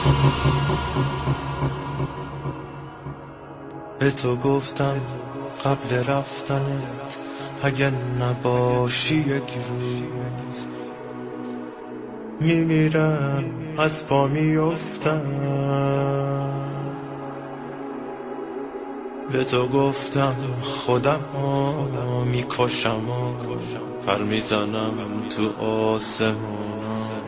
به تو گفتم قبل رفتنت اگه نباشی یک روز میمیرم، از پا میافتم. به تو گفتم خودم میکشم و پر میزنم تو آسمونم.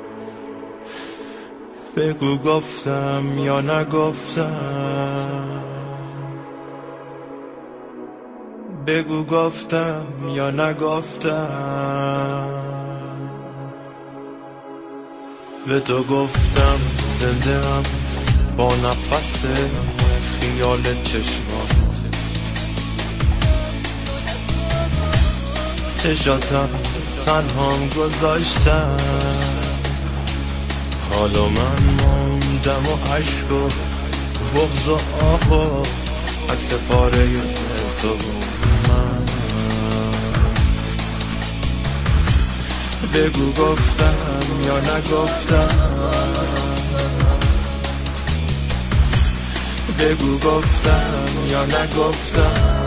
بگو گفتم یا نگفتم، بگو گفتم یا نگفتم. به تو گفتم زنده ام با نفس خیال چشمات، چشاتم تنهام گذاشتم. حالا من موندم و عشق و بغض و آه و عکس پاره تو من. بگو گفتم یا نگفتم، بگو گفتم یا نگفتم.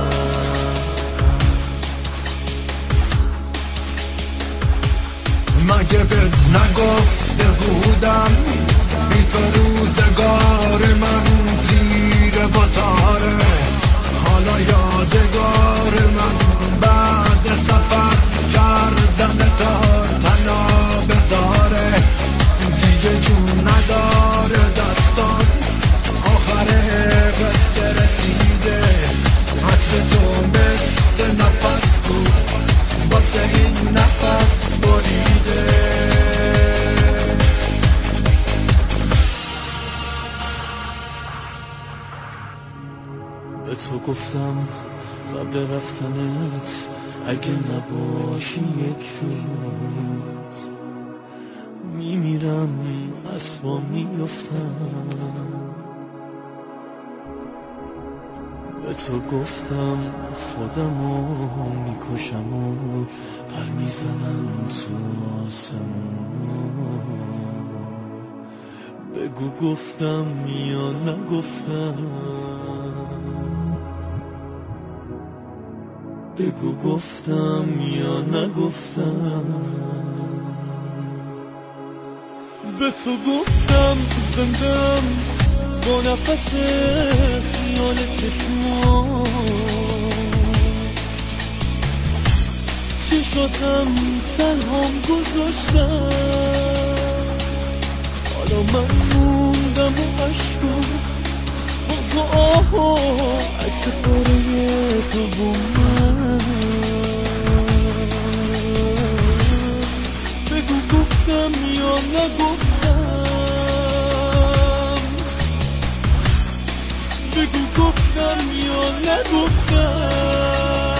مگه بهت نگفته بودم بی تو روزگار من تیره و تاره؟ حالا یادگار من بعد سفر کردن تار تناب داره. دیگه جون نداره دستان، آخر قصه رسیده. عطر تو مثل نفس بود واسه این نفس بریده. به تو گفتم قبل رفتنت اگه نباشی یک روز میمیرم، از پا میافتم. به تو گفتم خودمو میکشم و پر میزنم تو آسمون. بگو گفتم یا نگفتم، بگو گفتم یا نگفتم. به تو گفتم زندم با نفس خیال چشاتم تنهام گذاشتم. حالا من موندم و عشق و بغض و آه و عکس پاره تو و من. بگو گفتم یا نگفتم، بگو گفتم یا نگفتم.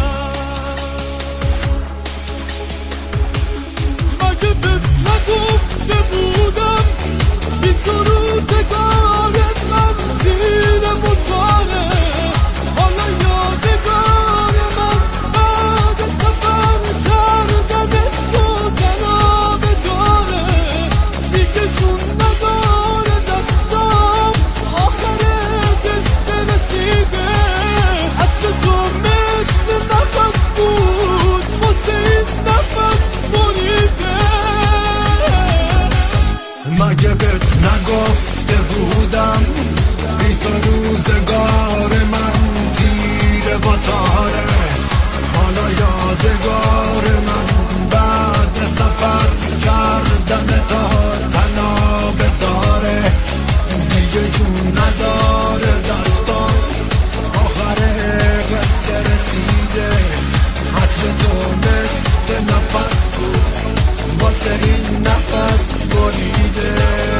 مگه بهت نگفته بودم بی تو روزگار من تیره و تاره؟ حالا یادگار من بعد سفر کردن تو تناب داره. دیگه جون نداره دستام، آخر قصه رسیده. عطر تو مثل نفس بود واسه این نفس بریده. مگه بهت نگفته بودم بی تو روزگار من تیره و تاره؟ حالا یادگار من بعد سفر کردن تار تناب داره. دیگه جون نداره دستان، آخر قصه رسیده. عطر تو مثل نفس بود واسه این نفس بریده.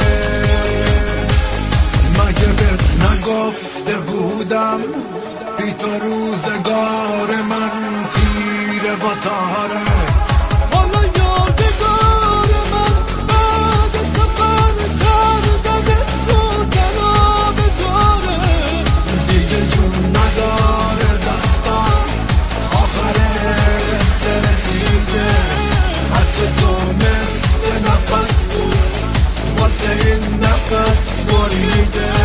مگه بهت نگفته بودم بی تو روزگار من تیره و تاره؟ حالا یادگار من بعد سفر کردن تو تناب داره. دیگه جون نداره دستان، آخر قصه رسیده. عطر تو مثل نفس بود واسه این نفس نفس بریده